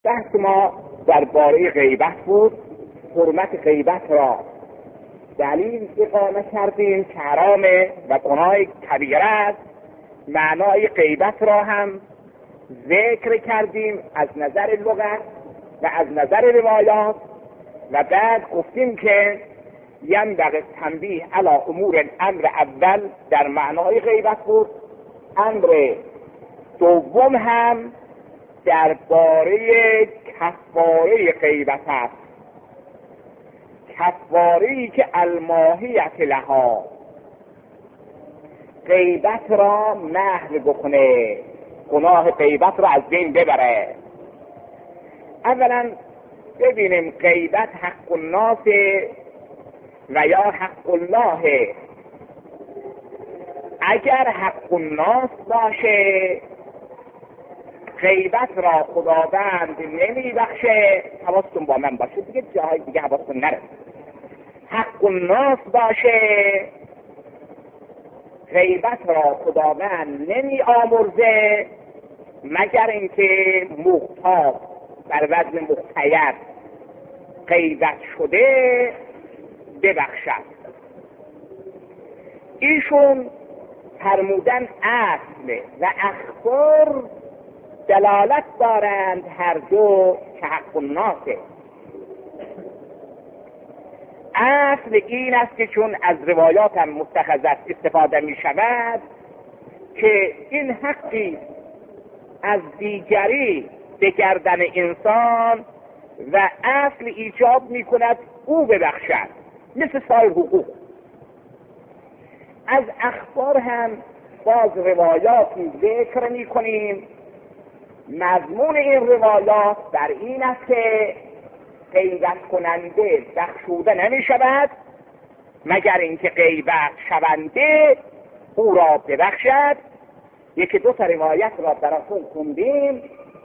بحث ما درباره غیبت بود. حرمت غیبت را دلیل اقامه کردیم که حرامه و گناه کبیره است. معنای غیبت را هم ذکر کردیم از نظر لغت و از نظر روایات و بعد گفتیم که ینبغی تنبیه علی امور الامر اول در معنای غیبت بود. امر دوم هم درباره کفاره غیبت است، کفاره‌ای که الماهیت لها، غیبت را محو بکنه، گناه غیبت را از بین ببره. اولا ببینیم غیبت حق الناس و یا حق الله. اگر حق الناس باشه غیبت را خداوند نمی بخشه. حواستون با من باشه دیگه، جاهای دیگه حواستون نره. حق الناس باشه غیبت را خداوند نمی آمرزه مگر اینکه مختار بر وزن مقتید غیبت شده ببخشد. ایشون فرمودن اصل و اخبار دلالت دارند هر دو که حق الناسه. اصل این است که چون از روایات هم متخذت استفاده می شود که این حقی از دیگری به گردن انسان و اصل ایجاب می کند او ببخشد مثل سایر حقوق. از اخبار هم باز روایاتی ذکر می کنیم. مضمون این روایات بر این است که غیبت کننده بخشوده نمی شود مگر اینکه غیبت شونده او را ببخشد. یکی دو تا روایت را براتون خوندیم.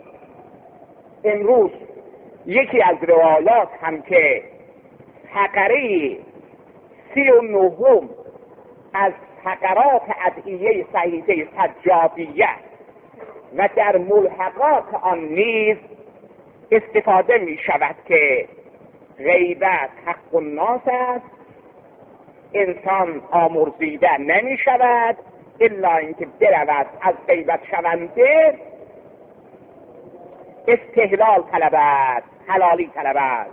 امروز یکی از روایات هم که فقره 39 از فقرات ادعیه صحیفه سجادیه و در ملحقات آن نیز استفاده می شود که غیبت حق الناس است، انسان آمرزیده نمی شود الا اینکه برود از غیبت شونده استحلال طلبد، حلالی طلبد.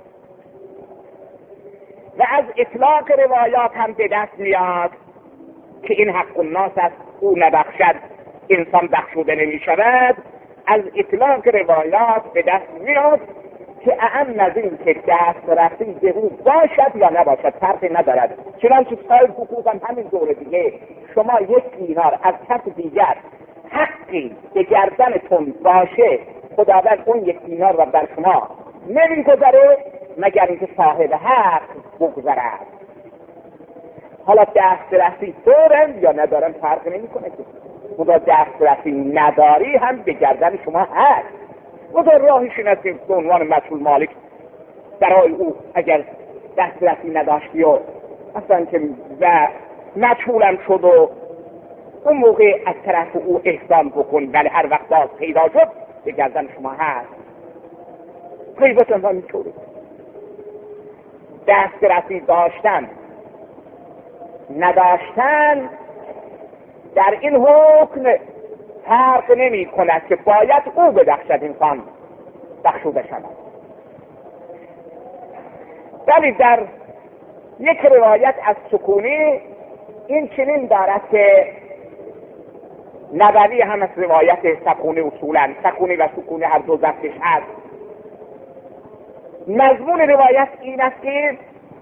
و از اطلاق روایات هم به دست میاد که این حق الناس است، او نبخشد انسان بخشوده نمی شود. از اطلاق روایات به دست میاد که اعم نظیم که دسترسی به او باشد یا نباشد فرقی ندارد. چنانچه سایر حقوق هم همین دوره دیگه شما یک دینار از کس دیگر حقی به گردنتون باشه خداوند اون یک دینار را بر شما نمیگذاره مگر اینکه صاحب حق بگذارد. حالا دسترسی دارن یا ندارن فرق نمیکنه که خدا دسترسی نداری هم به گردن شما هست. خدا راهش این است که به عنوان مسئول مالک برای او اگر دسترسی نداشتی و اصلا که و مجهولم شد و اون موقع از طرف او احسان بکن ولی هر وقت باز پیدا شد به گردن شما هست. غیبت هم همینطوره. دسترسی داشتن نداشتن در این حکم فرق نمی کند که باید او ببخشد انسان بخشوده شود. ولی در یک روایت از سکونی این چنین دارد که نبوی هم از روایت سکونی اصولا سکونی و سکونی هر دو ضبطش هست. مضمون روایت این است که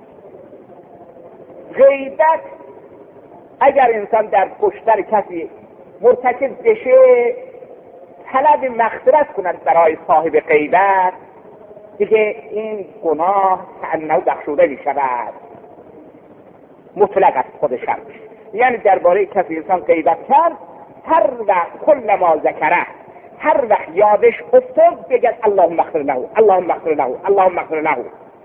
غیبت اگر انسان در کشتن کسی مرتکب بشه طلب مغفرت کند برای صاحب غیبت دیگه این گناه کأنه بخشوده می شود. مطلق است خودش هم. یعنی درباره کسی انسان غیبت کرد هر وقت کل ما ذکره هر وقت یادش افتاد بگه اللهم اغفر له اللهم اغفر له اللهم اغفر له.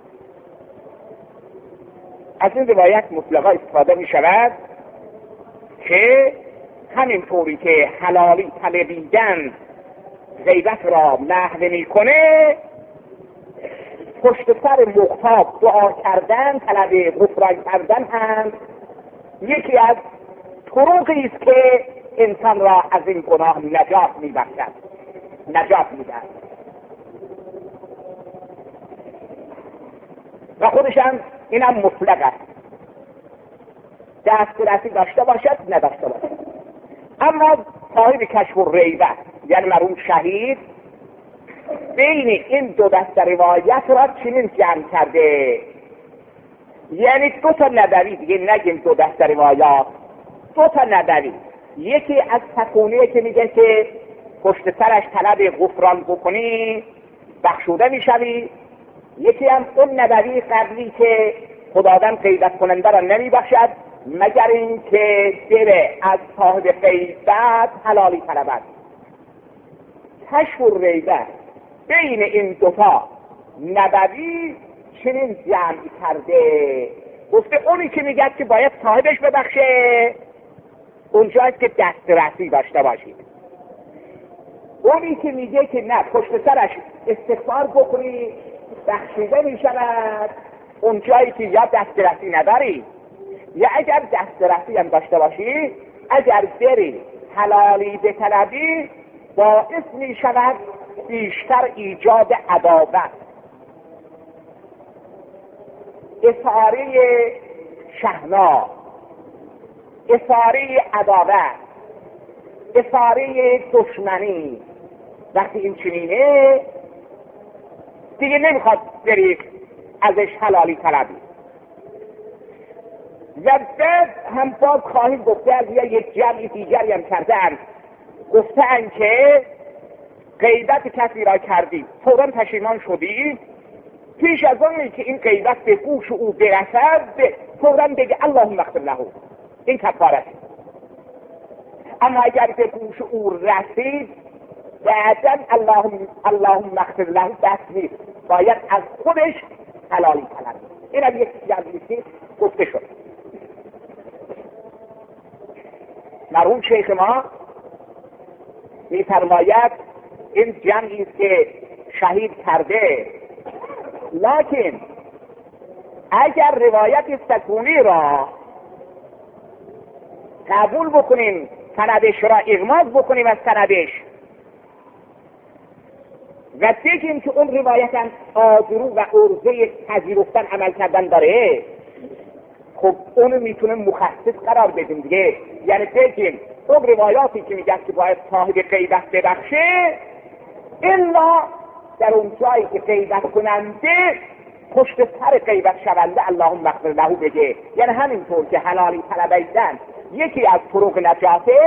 از این روایت مطلقا استفاده می شود که همین طوری که حلالی طلبیدن غیبت را محو میکنه، پشت سر مغتاب دعا کردن، طلب غفران کردن هم یکی از طرقی است که انسان را از این گناه نجات میبخشد، نجات میدهد. و خودشم اینم مطلق است، دسترسی داشته باشد نداشته باشد. اما صاحب کشف الریبه یعنی مرحوم شهید بین این دو دسته روایت را چنین جمع کرده، یعنی دو تا نبوی، دیگه نگیم دو دسته روایات، دو تا نبوی. یکی از سکونیه که میگه که پشت سرش طلب غفران بکنی بخشوده میشوی، یکی هم اون نبوی قبلی که خداوند غیبت کننده را نمیبخشد مگر این که دل از صاحب غیبت حلالی طلبد. کشف الریبه بین این دوتا نبوی چنین جمع کرده، گفته اونی که میگه که باید صاحبش ببخشه اونجاست که دسترسی داشته باشید، اونی که میگه که نه پشت سرش استغفار بکنی بخشیده میشود اونجایی که یا دسترسی نداری یا اگر دسترسی هم داشته باشی اگر بری حلالی بطلبی باعث میشود بیشتر ایجاد عداوت، اثاره شحنا، اثاره عداوت، اثاره دشمنی. وقتی این چنینه دیگه نمیخواد بری ازش حلالی طلبی. و بعد هم باز خواهیم گفته از یک جمعی دیگری هم کردن، گفتن که غیبت کسی را کردی فوراً پشیمان شدی، پیش از آنی که این غیبت به گوش او برسد فوراً بگه اللهم اغفر له، این کفاره. اما اگر به گوش او رسید بعداً اللهم اغفر له دست نیست، باید از خودش حلالی طلب. این از یک جمعی گفته شد. مرحوم شیخ ما می‌فرماید این جمعی است که شهید کرده، لکن اگر روایت سکونی را قبول بکنیم، سندش را اغماض بکنیم از سندش و بگیم که اون روایت هم آذرو و عرضه پذیرفتن عمل کردن داره، خب اونو میتونه مخصص قرار بدیم دیگه. یعنی بگیم اون روایاتی که میگه که باید صاحب غیبت ببخشه الا در اون جایی که غیبت کننده پشت سر غیبت شونده اللهم اغفر له بگه. یعنی همینطور که حلالی طلبیدن یکی از طرق نجاته،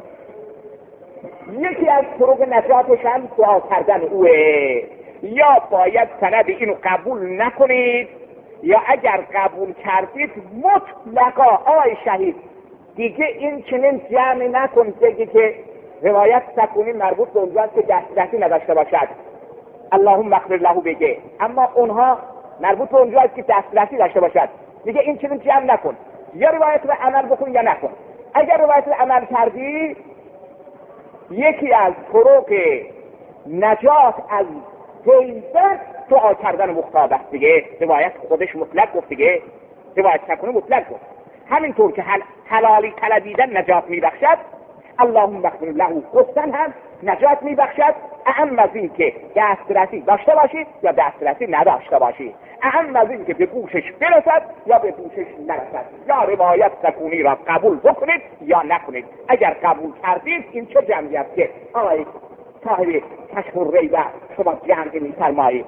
یکی از طرق نجاتش هم دعا کردن اوه. یا باید سند اینو قبول نکنید یا اگر قبول کردید مطلقا آی شهید دیگه این چنین جمع نکن بگی که روایت سکونی مربوط به اونجاست که دسترسی نداشته باشد اللهم اغفر له بگه، اما اونها مربوط به اونجاست که دسترسی داشته باشد. دیگه این چنین جمع نکن، یا روایت رو عمل بکن یا نکن. اگر روایت رو عمل کردی یکی از طرق نجات از غیبت دعا کردن مختاب است دیگه. روایت خودش مطلق گفت دیگه، روایت سکونی مطلق گفت. همینطور که حلالی طلبیدن نجات میبخشد اللهم اغفر له گفتن هم نجات میبخشد، اهم از این که دسترسی داشته باشید یا دسترسی نداشته باشید، اهم از این که به گوشش برسد یا به گوشش نرسد. یا روایت سکونی را قبول بکنید یا نکنید. اگر قبول کردید این چه جمعی است که آقای صاحب کشف الریبه شما جمعی می‌فرمایید.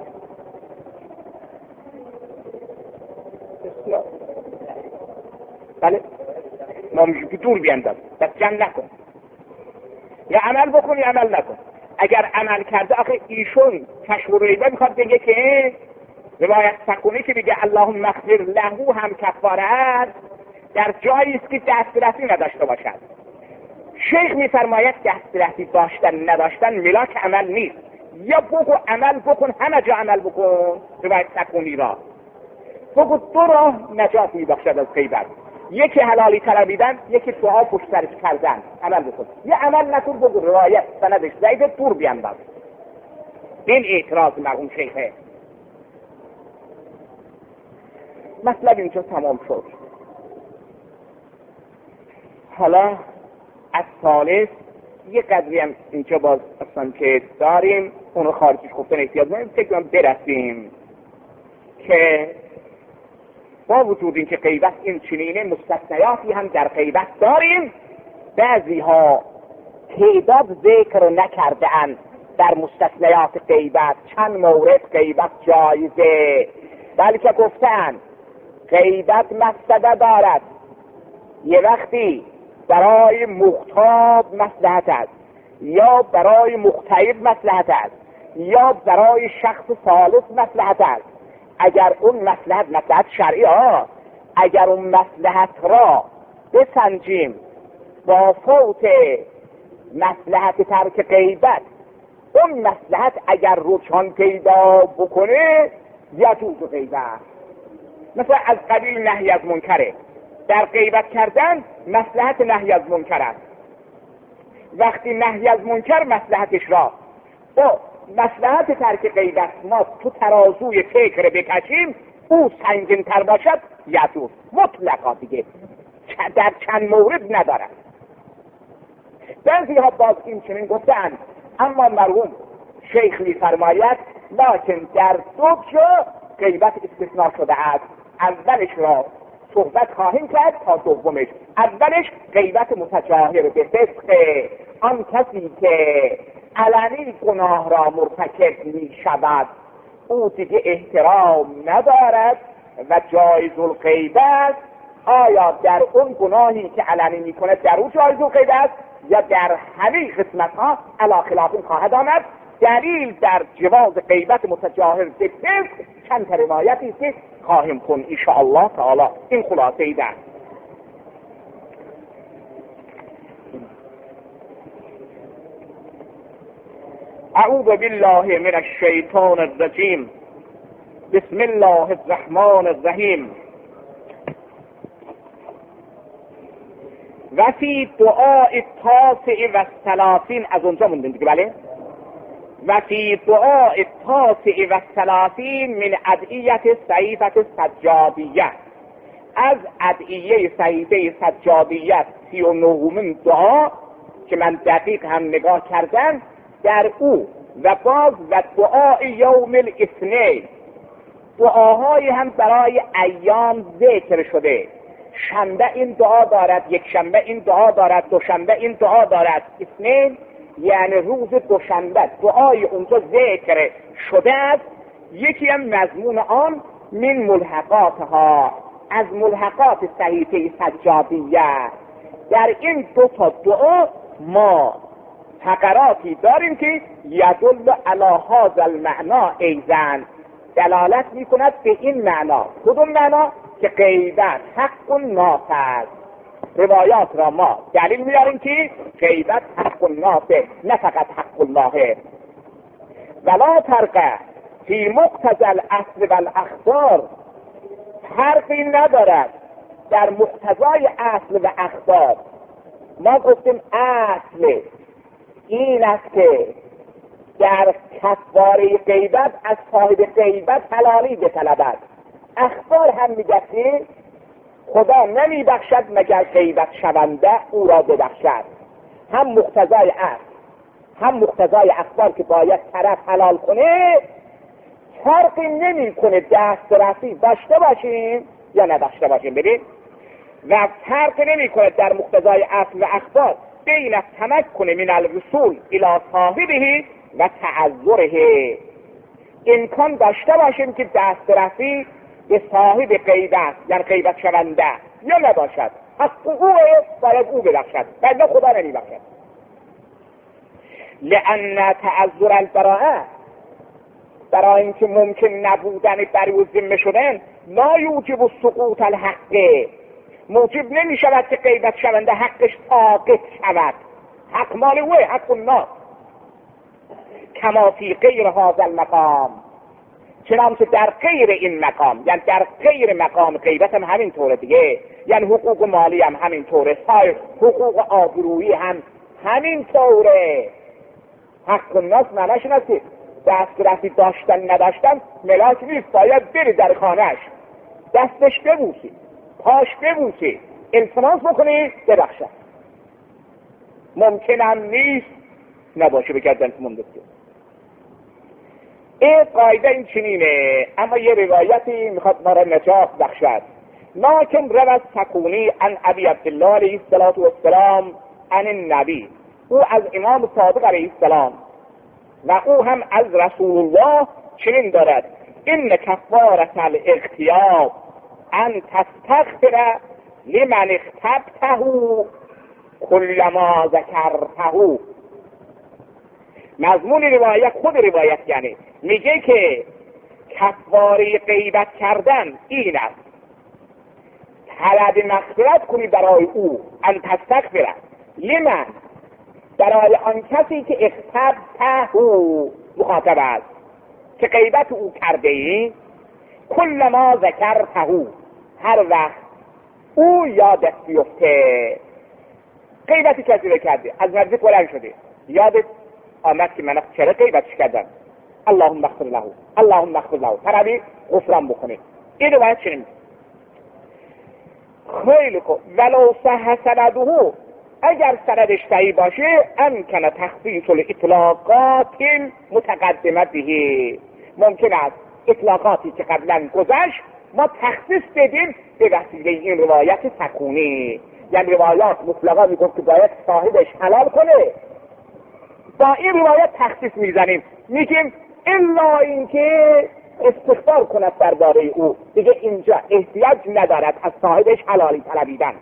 بله ما میشه که دور بیانداز، بس جمع نکن، یا عمل بکن یا عمل نکن. اگر عمل کرده آخه ایشون کشف الریبه میخواد بگه که روایت سکونی که بگه اللهم اغفر له هم کفاره است در جایی است که دسترسی نداشته باشد. شیخ میفرماید دسترسی داشتن نداشتن ملاک عمل نیست، یا بگو عمل بکن، همه جا عمل بکن روایت سکونی را بگو. دو راه نجات میبخشد از غیبت، یکی حلالی طلبیدن، یکی دعا پشت سرش کردن. عمل بکن یا عمل نکن، بگو روایت سندش ضعیف دور بیانداز. این اعتراض مرحوم شیخه. مطلب اینجا تمام شد. حالا از ثالث یه قدری هم اینجا باز اصلا که داریم اونو خارجش گفتن احتیاج نداریم، فکر برسیم که با وجود این که غیبت این چنینه مستثنیاتی هم در غیبت داریم. بعضی ها تعداد ذکر نکرده اند در مستثنیات غیبت، چند مورد غیبت جایزه، بلکه گفتن غیبت مفسده دارد. یه وقتی برای مغتاب مصلحت است، یا برای مغتیب مصلحت است، یا برای شخص ثالث مصلحت است. اگر اون مصلحت شرعی ها، اگر اون مصلحت را بسنجیم با فوت مصلحت ترک غیبت، اون مصلحت اگر رجحان پیدا بکنه یجوز غیبت. مثلا از قبیل نهی از منکره، در غیبت کردن مصلحت نهی از منکر است. وقتی نهی از منکر مصلحتش را با مصلحت ترک غیبت ما تو ترازوی فکر بکشیم، او سنگین تر باشد یجوز مطلقا، دیگه در چند مورد ندارد. بعضی ها باز این چنین گفتند، اما مرحوم شیخ می فرماید لکن در دو جا غیبت استثناء شده است. اولش را صحبت خواهیم کرد تا دومش. اولش غیبت متجاهر به فسق، آن کسی که علنی گناه را مرتکب می شود او دیگه احترام ندارد و جایز الغیبت. آیا در اون گناهی که علنی می کنه در اون جایز الغیبت یا در همه قسمت ها علی خلاف خواهد آمد؟ دلیل در جواز غیبت متجاهر به فسق چند تا روایتی که خواهیم کن ان شاء الله تعالی. این خلاصه ای در اعوذ بالله من الشیطان الرجیم. بسم الله الرحمن الرحیم. و فی دعاء التاسع و الثلاثین، از اونجا موندیم دیگه، بله. و فی دعاء التاسع و الثلاثین من ادعیه صحیفه سجادیه، از ادعیه صحیفه سجادیه 39مین دعا که من دقیق هم نگاه کردم در او و باز و دعای یوم الاثنین، دعاهای هم برای ایام ذکر شده. شنبه این دعا دارد، یک شنبه این دعا دارد، دوشنبه این دعا دارد. اثنین یعنی روز دوشنبه دعای اونجا ذکر شده است. یکی هم مضمون آن من ملحقاتها، از ملحقات صحیفه سجادیه. در این دو تا دعا ما فقراتی داریم که یدل علی هذا المعنا ایضا، دلالت میکند به این معنا. کدوم معنا؟ که غیبت حق الناس است. روایات را ما دلیل میاریم که غیبت حق الناس، نه فقط حق الله. ولا فرق فی مقتضى الاصل والاخبار، فرقی ندارد در مقتضای اصل و اخبار. ما گفتیم اصل این است که در کفاره غیبت از صاحب غیبت حلالی بطلبد. اخبار هم میگه که خدا نمیبخشد مگر غیبت شونده او را ببخشد. هم مقتضای اصل هم مقتضای اخبار که باید طرف حلال کنه، فرقی نمی کنه دسترسی داشته باشیم یا نداشته باشیم. ببین، و فرق نمی کنه در مقتضای اصل و اخبار بین التمکن من الوصول الی صاحبه و تعذره. امکان داشته باشیم که دسترسی به صاحب غیبت یعنی غیبت شونده یا نباشد، حق او باید او ببخشد، ولی خدا نمیبخشد. لأن تعذر البراءه، برای اینکه ممکن نبودن بر او ذمه شدن، لا یوجب سقوط الحق، موجب نمی شود که غیبت شونده حقش ساقط شود. حق مال اوه، حق الناس. کما فی غیر هذا المقام، چنانچه در غیر این مقام، یعنی در غیر مقام غیبت هم همین طوره دیگه، یعنی حقوق مالی هم همین طوره، سایر حقوق آبرویی هم همین طوره. حق الناس معناش نسید دسترسی داشتن نداشتن ملاک نیست، باید بری در خانهش دستش ببوسی، پاش ببوسی، التماس بکنی ببخشد. ممکنم نیست نباشه بگردن مونده. این قاعده این چنینه. اما یه روایتی میخواد ما را نجات بخشد. لکن روز سکونی عن ابی عبدالله علیه السلام عن النبی، او از امام صادق علیه السلام و او هم از رسول الله چنین دارد: این کفارة الاغتیاب ان تستغفر لمن اغتبته کلما ذکرته. مضمون روایت، خود روایت یعنی میگه که کفاره غیبت کردن این است: طلب مغفرت کنی برای او، ان تستغفر لمن، برای آن کسی که اغتبته مخاطب است، که غیبت او کرده ای، کلما ذکرته، هر وقت او یادت بیفته. غیبتی کسی رو کرده، از نزدیک بلند شده، یادت آمد که من چرا غیبتش کردم، اللهم اغفر له، اللهم اغفر له، طلبی غفران بکنه. این رو باید چنین. خیلی خوب. ولو صح سنده، اگر سندش صحیح باشه، امکن تخصیص الاطلاقات متقدمه به، ممکن است اطلاقاتی که قبلا گذشت ما تخصیص بدیم به وسیله این روایت سکونی. یعنی روایات مطلقا میگفت که باید صاحبش حلال کنه، با این روایت تخصیص میزنیم، میگیم الا اینکه استغفار کند درباره او، دیگه اینجا احتیاج ندارد از صاحبش حلالی طلبیدن.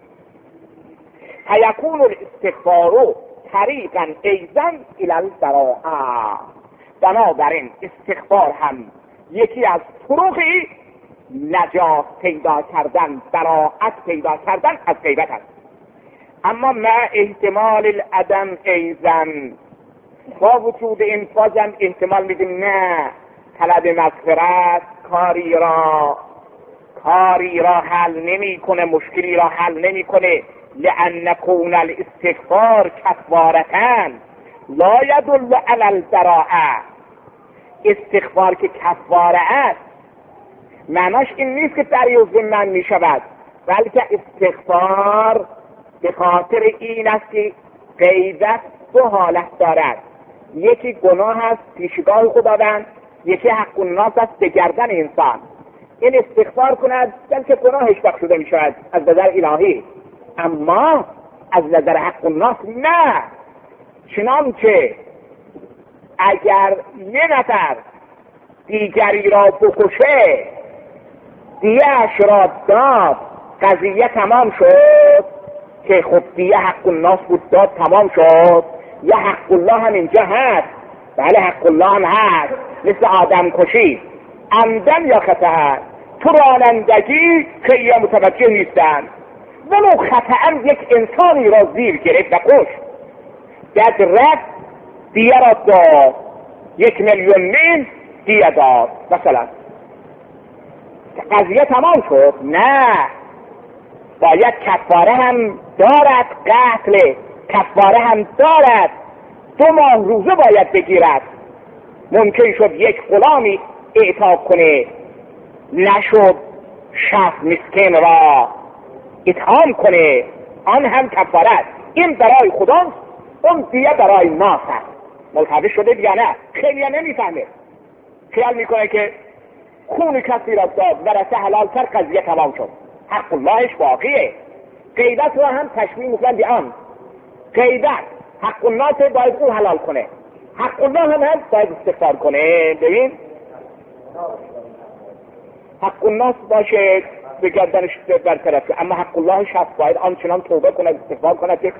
فیکون الاستغفار طریقا ایضا الی البراءة، بنابراین استغفار هم یکی از طرقی نجات پیدا کردن، براءت پیدا کردن از غیبت است. اما مع احتمال العدم ایضا، با وجود این بازم احتمال میدیم نه، طلب مغفرت کاری را حل نمی کنه، مشکلی را حل نمی کنه. لأن کون الاستغفار کفارتن لا یدل علی البراءة، استغفار که کفاره است معناش این نیست که دریغ ذمم می شود، بلکه استغفار به خاطر این است که غیبت دو حالت دارد، یکی گناه است پیشگاه خداوند، یکی حق الناس است به گردن انسان. این استغفار کند بلکه گناهش بخشوده می شود از نظر الهی، اما از نظر حق الناس نه. چنانچه اگر یه نفر دیگری را بکشه، دیه‌اش را داد، قضیه تمام شد، که خب دیه حق الناس بود داد تمام شد، یا حق الله هم اینجا هست. بله حق الله هم هست، مثل آدم کشی عمدن یا خطأ. تو رانندگی خیلی متوجه نیستن، ولو خطأ یک انسانی را زیر گرفت و کش، بعد رفت دیه را داد، 1,000,000 میل دیه داد مثلا، قضیه تمام شد؟ نه، باید کفاره هم دارد، قتل کفاره هم دارد، 2 ماه روزه باید بگیرد. ممکن شد یک غلامی اعتاق کنه، نشد 60 مسکین را اطعام کنه، آن هم کفاره است. این برای خداست، اون دیگه برای ناس است. ملحظه شده یا نه؟ خیلی نمیفهمه، خیال میکنه که خون کسی را داد ورثه حلال کرد، قضیه تمام شد. حق اللهش باقیه. غیبت را هم تشبیه میکنن به آن. غیبت حق الناس باید او حلال کنه، حق الله هم باید استغفار کنه. ببین حق الناس باشه به گردنش برطرف، اما حق اللهش هست، باید آنچنان توبه کنه، استغفار کنه که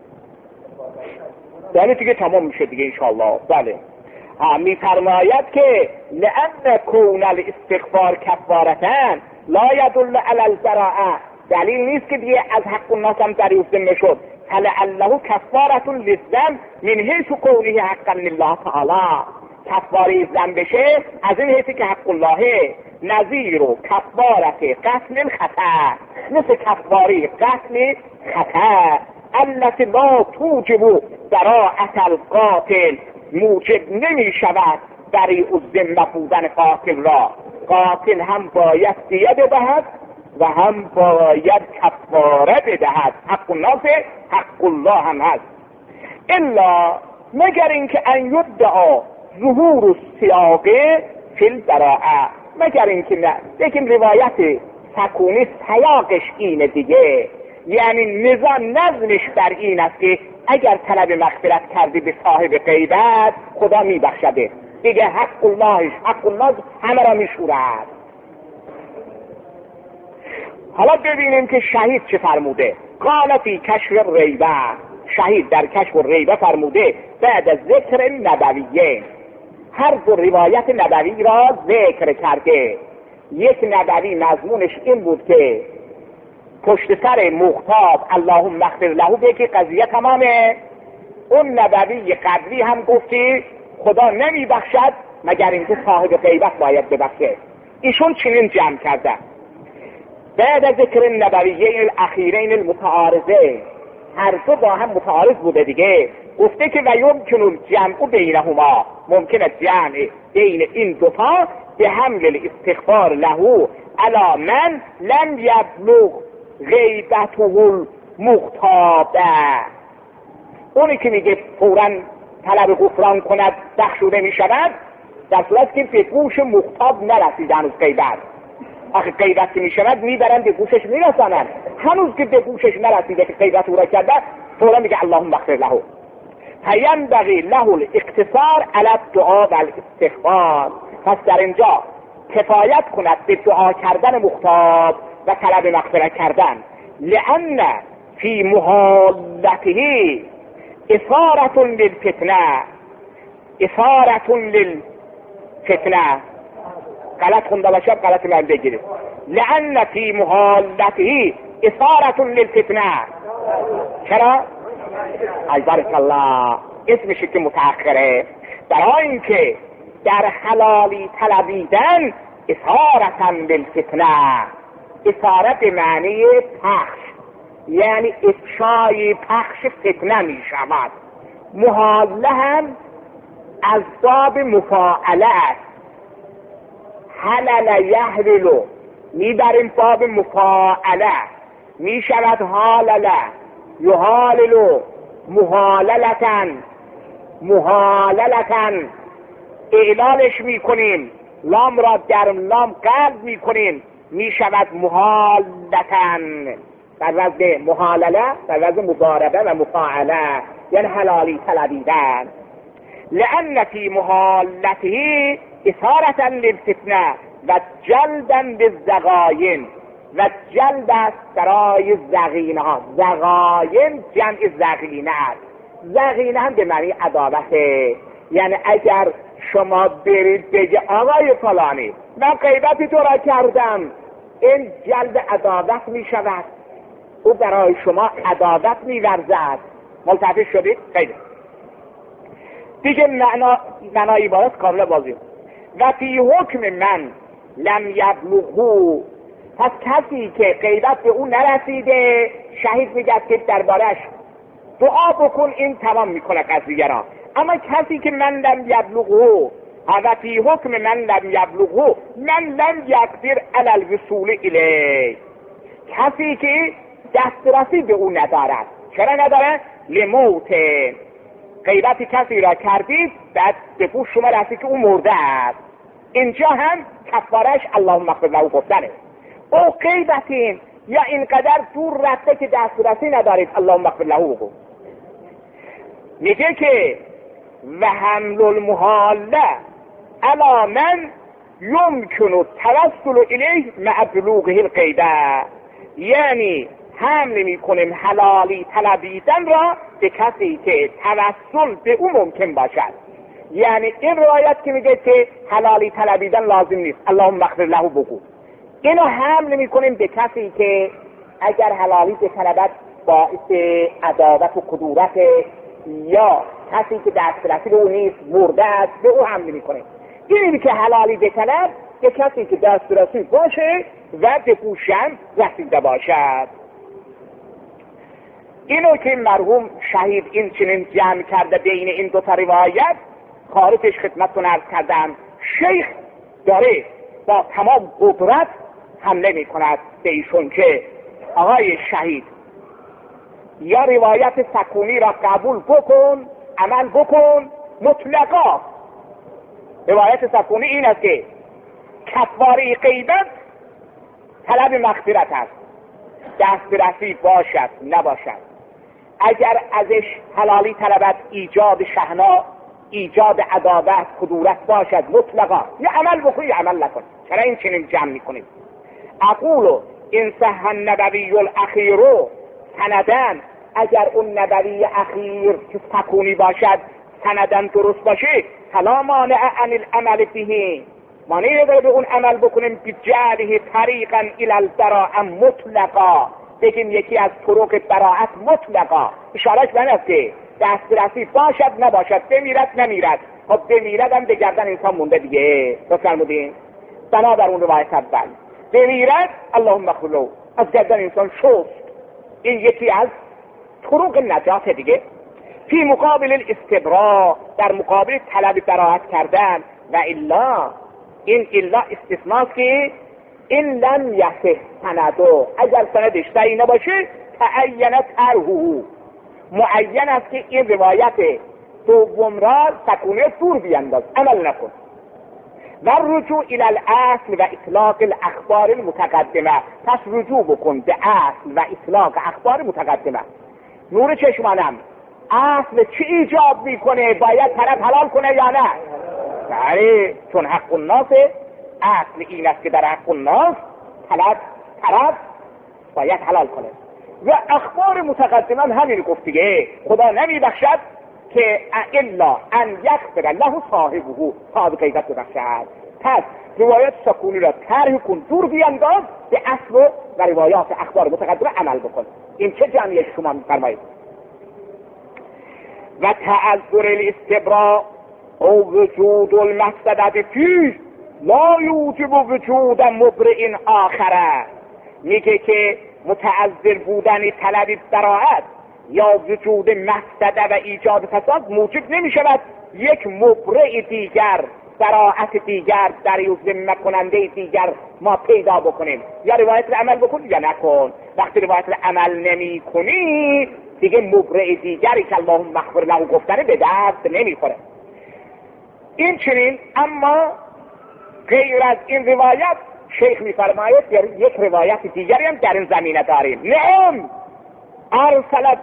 یعنی دیگه تمام میشه دیگه انشاءالله. بله میفرماید که لأن کون الاستغفار کفارتن لا یدل علی البراءة، دلیل نیست که دیگه از حق الناس هم دریافت نشد. فلعله کفارة للذنب من حیث کونه حقا لله تعالی، کفاره ذنب بشه از این حیثی که حق الله، نظیر و کفارت قتل الخطأ، مثل کفاره قتل خطأ التي لا توجب براءة القاتل، موجب نمی شود بریء الذمه بودن قاتل را، قاتل هم باید دیه بدهد و هم باید کفاره بدهد. حق الناس حق الله هم هست. الا مگر اینکه ان یدعا ظهور السیاق فی البراءه، مگر اینکه نه. لیکن روایت سکونی سیاقش اینه دیگه، یعنی نظمش بر این است که اگر طلب مغفرت کردی به صاحب غیبت خدا میبخشده دیگه. حق الله همه را میشورد. حالا ببینیم که شهید چه فرموده. قال فی کشف الریبه، شهید در کشف الریبه فرموده بعد از ذکر نبویه، هر دو روایت نبوی را ذکر کرده. یک نبوی مضمونش این بود که پشت سر مغتاب اللهم اغفر له بگی قضیه تمامه. اون نبوی قبلی هم گفتی خدا نمی بخشد مگر اینکه صاحب غیبت باید ببخشه. ایشون چنین جمع کرده. بعد از ذکر نبویین الاخیرین المتعارضه، هر دو با هم متعارض بوده دیگه، گفته که و یمکن الجمع بینهما، ممکنه جمع بین این دوتا به حمل الاستغفار له علی من لم یبلغ غیبته المغتابه. اونی که میگه فوراً طلب غفران کند بخشوده میشود، در صورت که به گوش مغتاب نرسیده هنوز غیبت. آخه غیبت که میشود میبرن به گوشش میرسانن، هنوز که به گوشش نرسیده که غیبت او را کرده فوراً میگه اللهم اغفر له. فینبغی له الاقتصار علی الدعاء و الاستغفار. پس در اینجا کفایت کند به دعا کردن مغتاب و طلب مغفرت کردن. لأن فی محالته اثارة للفتنه. غلط خونده باشم غلط من بگیرید. لأن فی محالته اثارة للفتنه. چرا؟ بارک الله، اسمشه که متأخره. برای اینکه در حلالی طلبیدن اثارة للفتنه، اثاره به معنی پخش، یعنی افشای پخش فتنه می شود. محاله هم از باب مفاعله است. حلل یحلل میبریم باب مفاعله، می شود حالله یحالل محاللتن. اعلالش می کنیم، لام را در لام قلب می کنیم، می شود محالتن. در وزن محالله، در وزن مضاربه و مفاعله، یعنی حلالی طلبیدن. لأن فی محالته اثارة للفتنه و جلدا للزغاین. و جلد است برای زغینه ها. زغاین جمع زغینه است. زغینه هم به معنی عداوته. یعنی اگر شما برید بگه آقای فلانی من غیبت تو را کردم، این جلد عداوت می شود، او برای شما عداوت می ورزد. ملتفت شدید؟ خیلی دیگه معنای عبارت کاملا واضحه. و فی حکم من لم یبلغه، پس کسی که غیبت به اون نرسیده شهید میگه که دربارش دعا بکن، این تمام میکنه قضیه را. اما کسی که من لم یبلغه، و فی حکم من لم یبلغه من لم یقدر علی الوصول الیه، کسی که دسترسی به اون ندارد. چرا نداره؟ لموت، غیبت کسی را کردید بعد به گوش شما رسید که اون مرده است، اینجا هم کفارش اللهم اغفر له گفتنه. او غیبتین یا اینقدر دور رفته که دسترسی ندارید، اللهم اغفر له بگو. میگه که و حمل المحاله علی من یمکن التوسل الیه مع بلوغه الغیبه، یعنی حمل میکنیم حلالی طلبیدن را به کسی که توسل به او ممکن باشد. یعنی این روایت که میگه که حلالی طلبیدن لازم نیست، اللهم اغفر له بگو، اینو حمل میکنیم به کسی که اگر حلالی بطلبد باعث عداوت و کدورت، یا کسی که دسترسی به او نیست مرده است، به او حمل میکنیم. اینی که حلالی بطلب به کسی که دسترسی باشه و به گوشم رسیده باشد. اینو که مرحوم شهید این چنین جمع کرده بین این دو تا روایت، تعارفش خدمتتون عرض کردم، شیخ داره با تمام قدرت حمله می کند به ایشون که آقای شهید یا روایت سکونی را قبول بکن، عمل بکن مطلقا. روایت سکونی این است که کفاره غیبت طلب مغفرت است، دسترسی باشد نباشد. اگر ازش حلالی طلبت ایجاد شحنا، ایجاد عداوت، کدورت باشد مطلقا، یا عمل بکن یا عمل نکن. چرا این چنین جمع میکنیم؟ اقولو این صح النبوی الاخیر سندن، اگر اون نبوی اخیر که سکونی باشد سندن درست باشه، فلا مانع عن العمل فیه، مانعی نداره به اون عمل بکنیم. بجعله طریقا الی البراءة مطلقا، بگیم یکی از طرق براءت مطلقا. اشارهش به این است که دسترسی باشد نباشد، بمیرد نمیرد. خب بمیرد هم به گردن انسان مونده دیگه. فرمودین بنا بر اون روایت اول بمیرد اللهم اغفر له، از گردن انسان شست. این یکی از طرق نجات دیگه. فی مقابل الاستبراء، در مقابل طلب براءت کردن. و الا، این الا استثناست که این لم یصح سندو، اگر سندش صحیح نباشه تعین طرحه، معین است که این روایت دوم را سکونه دور بینداز، عمل نکن. و رجوع الى الاصل و اطلاق الاخبار المتقدمه، پس رجوع بکن به اصل و اطلاق اخبار متقدمه. نور چشمانم، اصل چی ایجاب میکنه؟ باید طرف حلال کنه یا نه؟ بله، چون حق الناس، اصل این است که در حق الناس طرف باید حلال کنه. و اخبار متقدمه همین گفت دیگه، خدا نمیبخشد که الا ان یغفر له صاحبه، صاحب غیبت ببخشد. پس روایات سکونی را طرح کن، دور بیانداز، به اصل و روایات اخبار متقدمه عمل بکن. این چه جمعیت شما میفرمایید؟ و تعذر الاستبراء او وجود المفسدة فیه لا یوجب وجود مبرئ آخره. میگه که متعذر بودن طلب براءت یا وجود مفسده و ایجاد فساد موجب نمی شود یک مبرئ دیگر، براءت دیگر، در ذمه کننده دیگر ما پیدا بکنیم. یا روایت عمل بکن یا نکن. وقتی روایت عمل نمی کنی دیگه مبرئ دیگری که اللهم اغفر له گفتنه به دست نمیخوره. این چنین. اما غیر از این روایت شیخ میفرماید یک روایت دیگری هم در این زمینه داریم. نعم ارسل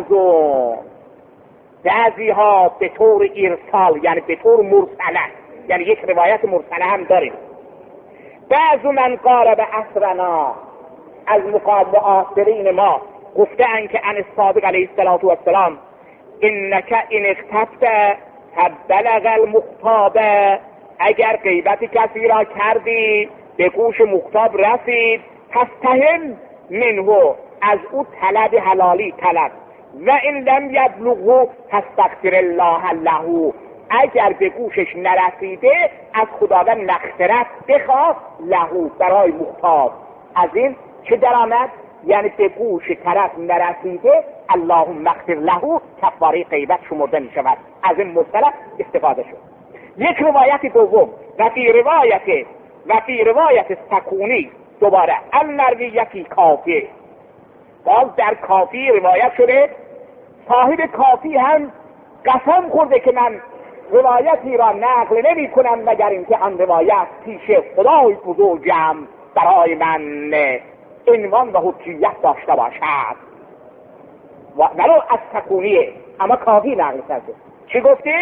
بعضی ها به طور ارسال، یعنی به طور مرسله، یعنی یک روایت مرسله هم داریم. بعض من قال به عصرنا، از معاصرین ما گفتن که ان الصادق علیه السلام انک ان اغتبت فبلغ المغتاب، اگر غیبت کسی را کردی به گوش مغتاب رسید، فاستحل منه، از او طلب حلالی طلب. و این لم یبلغه فاستغفر الله له، اگر به گوشش نرسیده از خداوند مغفرت بخواه له، برای مغتاب. از این چه درآمد؟ یعنی به گوش طرف نرسیده اللهم اغفر له، کفاره غیبت شمرده می شود. از این مصطلح استفاده شد. یک روایت دوم و فی روایت سکونی، دوباره المرویتی کافی، باز در کافی روایت شده. صاحب کافی هم قسم خورده که من روایتی را نقل نمی کنم مگر اینکه آن روایت پیش خدای بزرگم برای من عنوان و حجیت داشته باشد. ولو از سکونیه، اما کافی نقل کرده. چی گفتی؟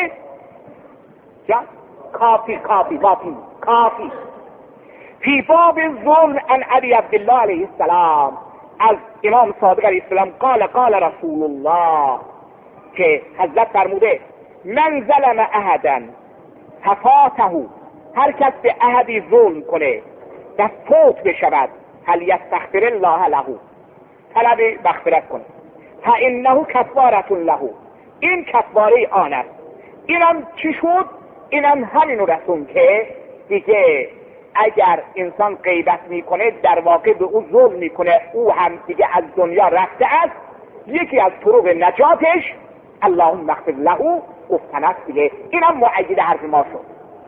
کافی فی باب ظلم عن علی عبدالله علیه السلام، از امام صادق علیه السلام قال رسول الله، که حضرت فرموده من ظلم احدا ففاته، هر کس به احدی ظلم کنه و فوت بشود، هل یستغفر الله له، طلب مغفرت کنه، فانه کفاره له، این کفاره آن است. اینم چی شد؟ اینم همینو رسون که دیگه اگر انسان غیبت میکنه در واقع به او ظلم میکنه، او هم دیگه از دنیا رفته است. یکی از طرق نجاتش اللهم اغفر له، گفتن است دیگه. این هم مؤید حرف ما شد.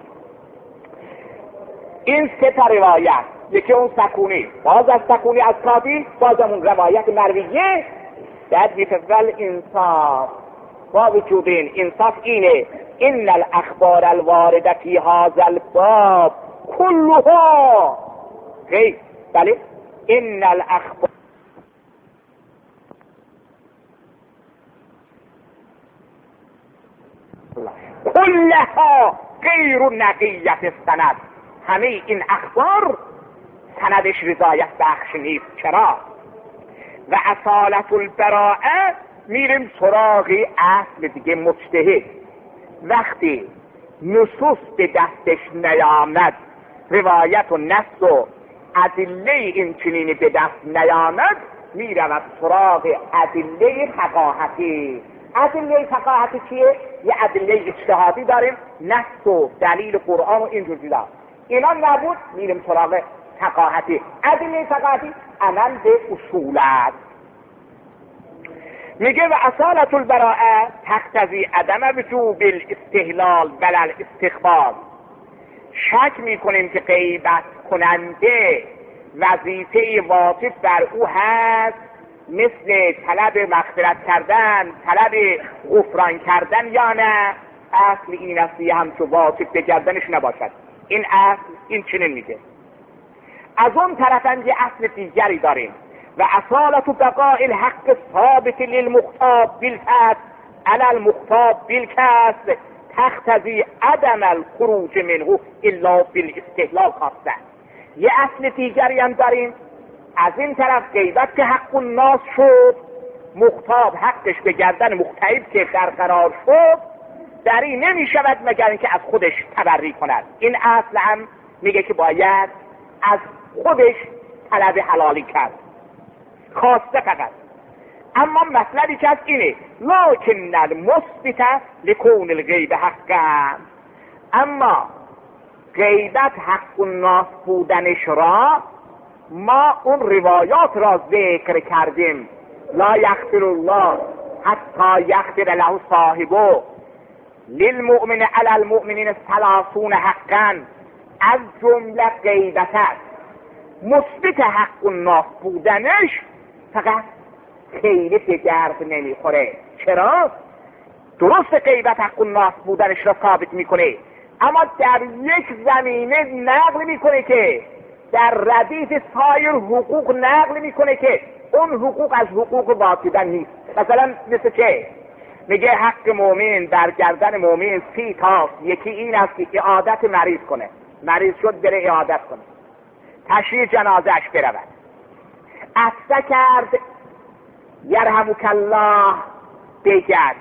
این سه تا روایت، یکی اون سکونی، باز از سکونی از کابی، باز اون روایت مرویه، در بیفضل انصاف با وجود این انصاف اینه ان الاخبار الوارده فی هذا الباب كلها غیب. بله ان الاخبار كلها غیر نقیت السند، همه این اخبار سندش رضایت بخش نیست. چرا؟ و اصالت البراءه میریم سراغ اصل دیگه. مجتهد وقتی نصوص به دستش نیامد، روایت و نص و ادله این چنینی به دست نیامد، میرود سراغ ادله فقاهتی. ادله فقاهتی چیه؟ یه ادله اجتهادی داریم، نص و دلیل قرآن و اینجور چیزا. اینا نبود، میریم سراغ فقاهتی. ادله فقاهتی عمل به اصول است. میگه و اصالت البراءه تقتضی عدم وجوب الاستهلال بل الاستخبار. شک میکنیم که غیبت کننده وظیفه واجب بر او هست، مثل طلب مغفرت کردن، طلب غفران کردن یا نه. اصل این اصلی همچو واجب به گردنش نباشد. این اصل این چنین میگه. از اون طرفاً یه اصل دیگری داریم و اصالت بقاء الحق ثابت للمخاطب بالفتح علی المخاطب بالکسر تقتضی عدم الخروج منه الا بالاستهلال خاصه. یه اصل دیگری هم داریم. از این طرف غیبت که حق الناس شد، مخاطب حقش به گردن مختعب که برقرار شد، در این نمی شود مگر اینکه از خودش تبری کند. این اصل هم میگه که باید از خودش طلب حلالی کرد، خواسته فقط. اما مطلبی که از اینه لکن المثبت لکون الغیب حقا، اما غیبت حق الناس بودنش را ما اون روایات را ذکر کردیم. لا یغفر الله حتی یغفر له صاحبه للمؤمن علی المؤمنین 30 حقا، از جمله غیبت است. مثبت حق الناس بودنش فقط خیلی به درد نمیخوره. چرا؟ درست غیبت حق الناس بودنش را ثابت میکنه، اما در یک زمینه نقل میکنه که در ردیف سایر حقوق نقل میکنه که اون حقوق از حقوق واجبه نیست. مثلا مثل چه؟ میگه حق مؤمن بر گردن مؤمن 30 تاست. یکی این است که اعادت مریض کنه، مریض شد بره اعادت کنه، تشییع جنازهش برود. عطسه کرد یرحمک الله بگرد،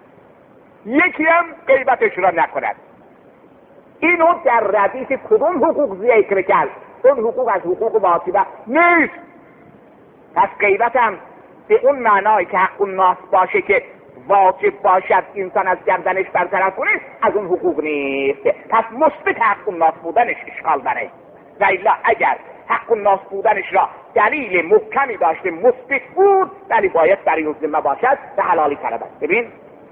یکی هم غیبتش را نکند. اینو در ردیف کدوم حقوق ذکر کرد؟ اون حقوق از حقوق واجبه نیست. پس غیبت هم به اون معنایی که حق الناس باشه که واجب باشد انسان از گردنش برطرف کنه، از اون حقوق نیست. پس مثبت حق الناس بودنش اشکال داره. و الا اگر حق الناس بودنش را دلیل محکمی داشته مثبت بود، ولی باید برای اون ذمه باشد به حلالی طلب است. ببین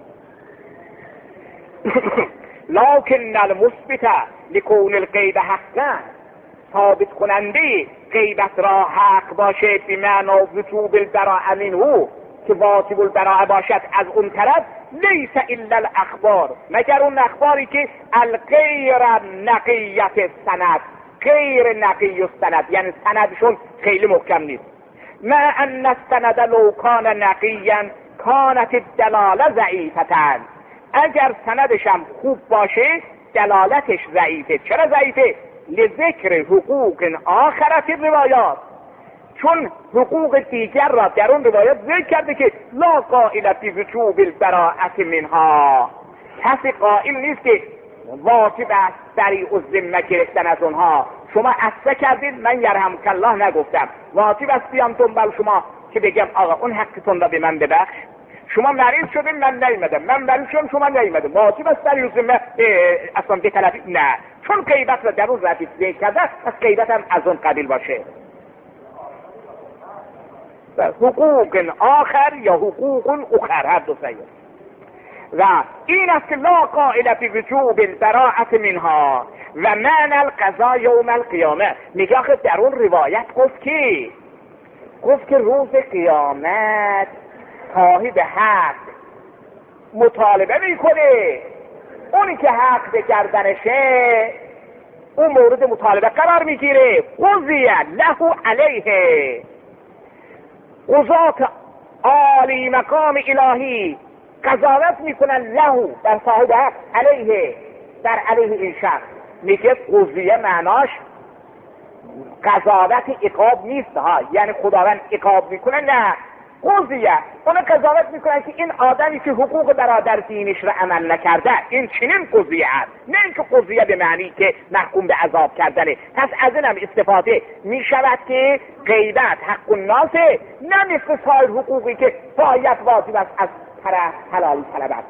لکن المثبت لکون الغیب حقا، ثابت کننده غیبت را حق باشه به معنا وجوب البراءه منه، که واجب البراءه باشد از اون طرف. لیس الا الاخبار، مگر اون اخباری که الغیر نقیت سند، غیر نقی السند، یعنی سندشون خیلی محکم نیست. ما ان السند لو کان نقیا کانت الدلاله ضعیفتن، اگر سندش هم خوب باشه دلالتش ضعیفه. چرا ضعیفه؟ لذکر حقوق آخرت روایات، چون حقوق دیگر را در اون روایات ذکر کرده که لا قائل فی وجوب البراءة منها، کسی قائل نیست که واجب است بری الذمه گرفتن از اونها. شما عطسه کردید، من یرحمک الله نگفتم، واجب است بیام دنبال شما که بگم آقا اون حقتون را به من ببخش. شما مریض شدین من نیومدم، من مریض شدم شما نیومدید، واجب است بری الذمه اصلا بطلبید؟ نه، چون غیبت را در اون ردیف ذکر کرده، پس غیبت هم از اون قبیل باشه. حقوق آخر یا حقوق اخر، هر دو صحیح. و این است که لا قائل بوجوب البراءة منها و معنی القضا یوم القیامه. میگه آخه در اون روایت گفت که روز قیامت صاحب حق مطالبه میکنه، اونی که حق به گردنشه اون مورد مطالبه قرار میگیره. قضیه له علیه، قضات عالی مقام الهی قضاوت میکنن له در صاحب حق، علیه در علیه این شخص. میگه قضیه معناش قضاوت عقاب نیست ها، یعنی خداوند عقاب میکنه، نه، قضیه اونا قضاوت میکنن که این آدمی که حقوق برادر دینش رو عمل نکرده این چنین قضیه است، نه اینکه قضیه به معنی که محکوم به عذاب کردنه. پس از اینم استفاده میشود که غیبت حق الناس، نه مثل سایر حقوقی که باید واجب است از طرف حلالی طلبت.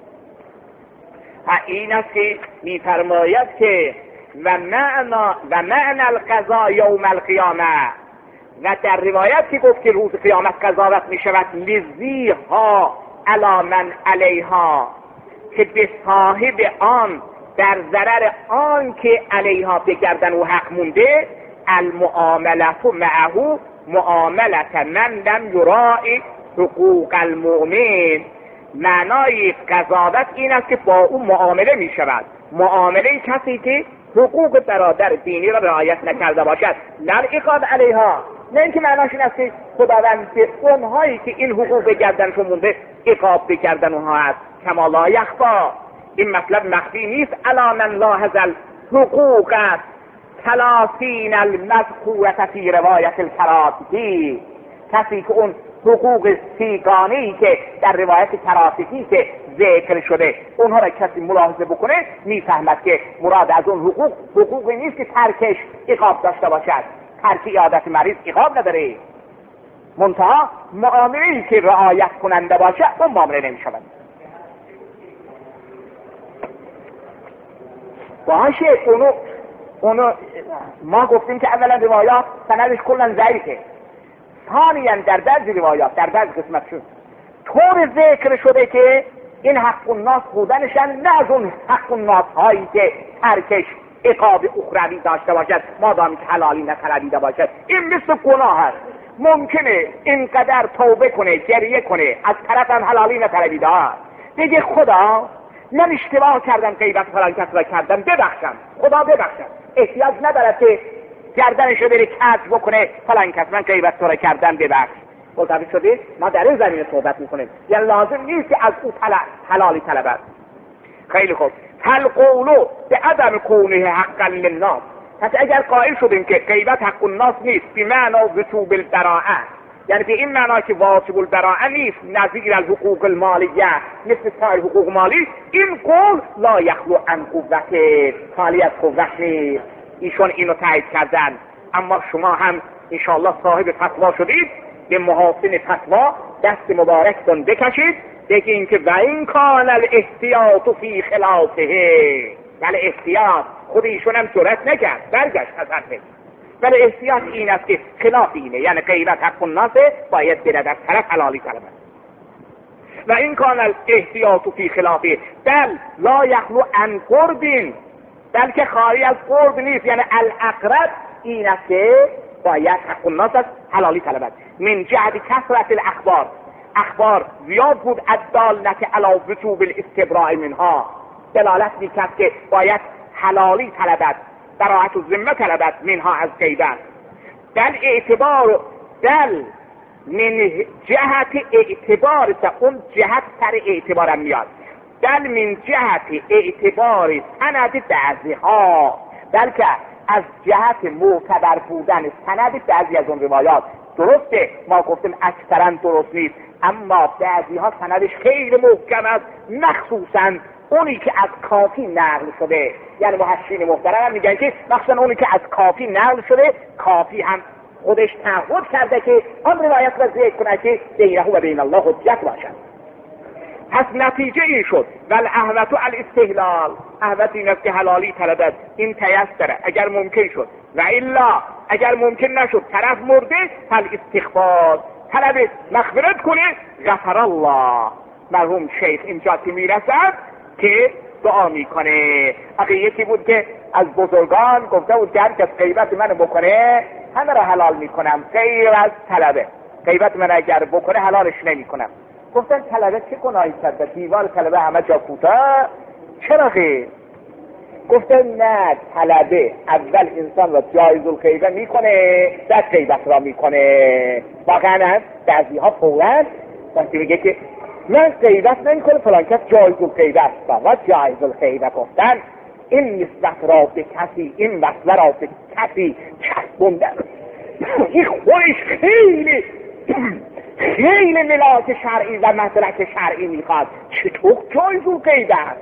این است که میفرماید که و معنی القضا یوم القیامه، و در روایت که گفت که روز قیامت قضاوت می شود لذیها علی من علیها، که به صاحب آن در ضرر آن که علیها بگردن و حق مونده، المعاملت معه معاملت من لم یراعی حقوق المؤمن. معنای قضاوت این است که با او معامله می شود، معامله کسی که حقوق برادر دینی را رعایت نکرده باشد، نه عقاب علیها، نه اینکه معناش این است که خداوند به اونهایی که این حقوق به گردنشون مونده عقاب بگردن اونها است. کما لا یخفا، این مطلب مخفی نیست، علی من لاحظ الحقوق 30 المذکورة فی روایت الکرافی، کسی که اون حقوق 30 که در روایت کرافی که ذکر شده اونها را کسی ملاحظه بکنه میفهمد که مراد از اون حقوقی نیست که ترکش عقاب داشته باشد. ترک عیادت مریض عقاب نداره، منتها معامله‌ای که رعایت کننده باشه اون معامله نمی‌شود. باشه اونو ما گفتیم که اولا روایات سندش کلا ضعیفه، ثانیاً در بعضی روایات در بعضی قسمتشون طور ذکر شده که این حق الناس بودنشن، نه از اون حق الناس هایی که ترکش عقاب اخروی داشته باشد مادام که حلالی نطلبیده باشد. این مثل گناه هست، ممکنه اینقدر توبه کنه گریه کنه از طرف هم حلالی نطلبیده ها، بگه خدا من اشتباه کردم غیبت فلان کس را کردم ببخشم، خدا ببخشم، احتیاج ندارد که گردنشو بره کج بکنه فلان کس من غیبت تو را کردم ببخش. متوجه شدید؟ ما در این زمینه صحبت میکنیم، یعنی لازم نیست که از او حلالی طلبد. خیلی خوب، فالقول بعدم کونه حقا للناس. پس اگر قائل شدیم که غیبت حق الناس نیست به معنی وجوب البراءه، یعنی به این معنی که واجب البراءه نیست نظیر الحقوق المالیه مثل سایر حقوق مالی، این قول لا یخلو عن قوت، خالی از قوت نیست. ایشون اینو تایید کردن، اما شما هم انشاءالله صاحب فتوا شدید، به محاسن فتوا دست مبارکتون بکشید، بگین که و این کان الاحتیاط فی خلافه، ولی احتیاط خود ایشون هم جرأت نکرد برگشت از حرفش، ولی احتیاط این است که خلاف اینه، یعنی غیبت حق الناس باید بره در طرف حلالی طلبت. و این کان الاحتیاط فی خلافه بل لا یخلو عن قرب، بلکه خالی از قرب نیست، یعنی الاقرب این است که باید حق الناس از حلالی طلبت. من جهت کثرت اخبار زیاد بود الدالة علی وجوب الاستبراء منها، دلالت میکرد که باید حلالی طلبت، براءت الذمه طلبت منها از غیبت. دل من جهت اعتبار، اون جهت سر اعتبارم میاد، دل من جهت اعتبار سند بعضها، بلکه از جهت معتبر بودن سند بعضی از اون روایات. درسته ما گفتیم اکثرا درست نیست، اما بعضی ها سندش خیلی محکم است، مخصوصا اونی که از کافی نقل شده، یعنی محشین محترم هم میگن که مخصوصا اونی که از کافی نقل شده، کافی هم خودش تعهد کرده که آن روایت را ذکر کنه که بینه و بین الله حجت باشد. پس نتیجه این شد والاهوت الاستحلال، اهوت این است که حلالی طلبت، این تیسره اگر ممکن شد، و الا اگر ممکن نشد طرف مرده فالاستغفار، طلب مغفرت کنه، غفر الله، مرحوم شیخ اینجا که میرسد که دعا میکنه. اگه یکی بود که از بزرگان گفته بود که هر کس غیبت منو بکنه همه را حلال میکنم غیر از طلبه. غیبت من اگر بکنه حلالش نمیکنم. گفتن طلبه چه گناهی کرده؟ دیوار طلبه همه جا کوتاه، چرا غیر؟ گفتن نه، طلبه اول انسان را جایز الغیبه میکنه، بعد غیبت را میکنه. واقعا بعضی ها فوراً وقتی میگه که من غیبت نمیکنه فلان کس جایز الغیبه است و جایز الغیبه گفتن این نسبت را به کسی، این وصله را به کسی چسبوندن، این خودش خیلی خیلی ملاک شرعی و مدرک شرعی میخواد. چطور جایز الغیبه است؟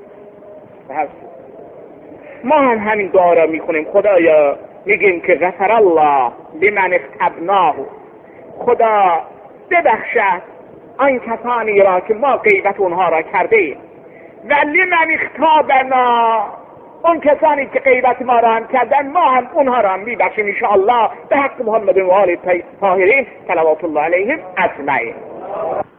ما هم همین دعا را میخونیم. خدایا میگیم که غفر الله لمن اغتبناه، خدا ببخشد آن کسانی را که ما غیبت اونها را کرده ایم، و لمن اغتابنا، اون کسانی که غیبت ما را هم کردن ما هم اونها را هم میبخشیم انشاءالله به حق محمد و آل طاهرین صلوات الله علیهم اجمعین.